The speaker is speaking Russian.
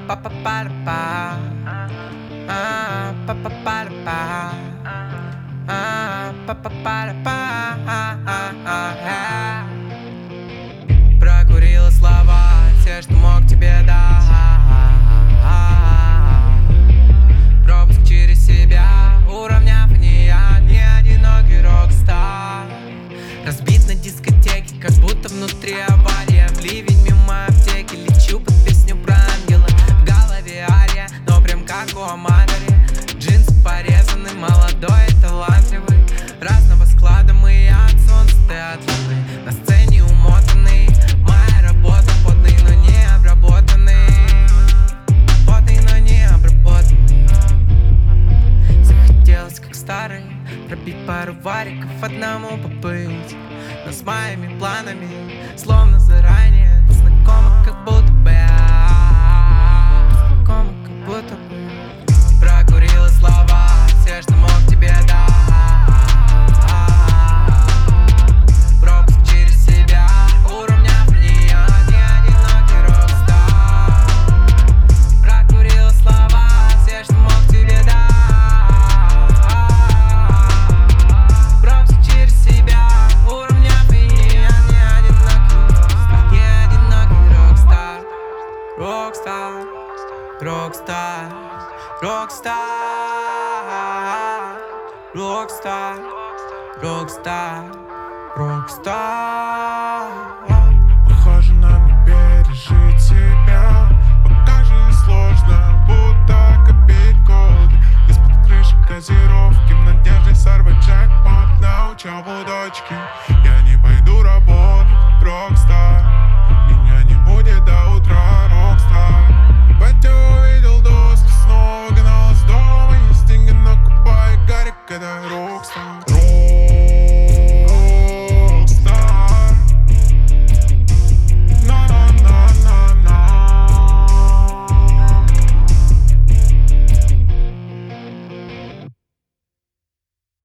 pa pa pa pa pa pa pa pa pa па. Прокурила слова, все, что мог тебе дать. Пропуск через себя, уравняв не я, не одинокий рок-стар. Разбит на дискотеке, как будто внутри авария. В ливень мимо аптеки лечу под песню про ангела. В голове ария, но прям как у Аматори. Джинсы порезаны, молодой и талантливый. Разного склада мы от солнца, ты от луны. На сцене умотанный, моя работа потный, но не обработанный. Потный, но не обработанный. Захотелось, как старый, пробить пару вариков, одному побыть. Но с моими планами, словно заранее, знакомо, как будто бы. Знакомо, как будто бы. Прокурила слова, все, что мог тебе дать. Пропуск через себя, уравняв не я, не одинокий рок-стар. Прокурила слова, все, что мог тебе дать. Пропуск через себя, уравняв не я, не одинокий рок-стар. Рок-стар, рок-стар, рок-стар, рок-стар, рок-стар, рок-стар.